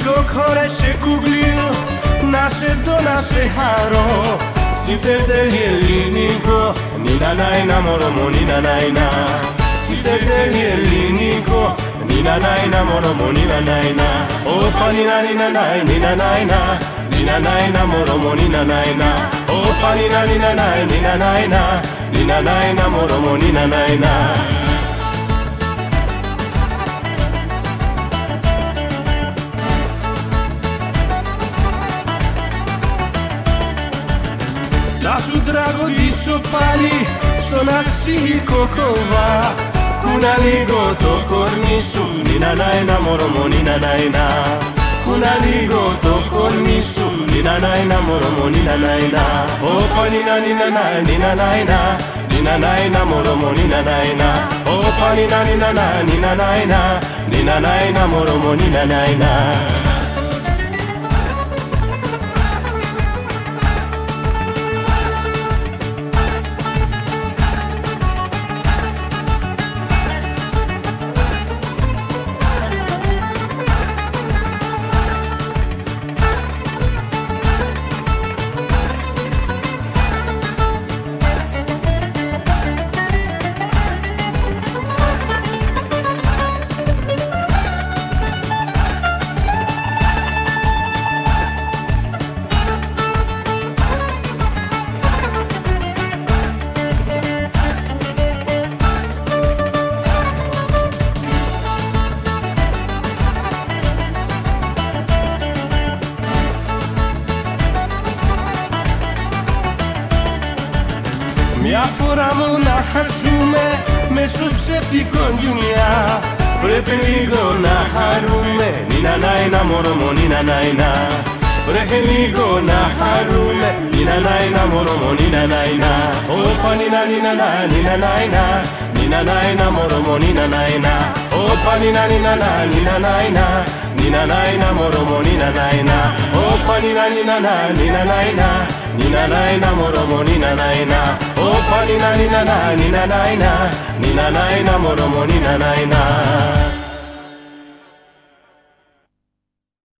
λίγο χώρεσε κουγλίο, να σε δω να σε χαρώ. Σιφτετέλει ελληνικό, νίνα νάινα μωρό μου νίνα νάινα. Σιφτετέλει ελληνικό, νίνα νάινα μωρό μου νίνα νάινα. Όπα νίνα νίνα νάι νίνα νάινα. Νίνα νάινα μωρό μου νίνα νάινα. Όπα νίνα νίνα νάι νίνα νάινα. Νίνα νάινα μωρό μου νίνα νάινα. Θα σου τραγουδήσω πάλι στον αρχικό κοβά. Κούνα λίγο το κορμί σου, νίνα νάινα μωρό μου νίνα νάινα. Κούνα λίγο το κορμί σου, νίνα νάινα μωρό μου νίνα νάινα. Όπα νίνα νίνα νάι νίνα νάινα. Νίνα νάινα μωρό μου νίνα νάινα. Όπα νίνα νίνα νάι νίνα νάινα. Νίνα νάινα μωρό μου νίνα νάινα. Μια φορά μονάχα ζούμε μες στο ψεύτικο δουλειά. Πρέπει λίγο να χαρούμε, νίνα νάινα μωρό μου νίνα νάινα. Πρέπει λίγο να χαρούμε, νίνα νάινα μωρό μου νίνα νάινα. Όπα νίνα νίνα νάι νίνα νάινα. Νίνα νάινα μωρό μου νίνα νάινα. Όπα νίνα νίνα νάι νίνα νάινα. Νίνα νάινα μωρό μου νίνα νάινα. Όπα νίνα νίνα νάι νίνα νάινα. Νίνα νάινα μωρό μου νίνα νάινα. Όπα νίνα νίνα νάι νίνα νάινα. Νίνα νάινα μωρό μου νίνα νάινα.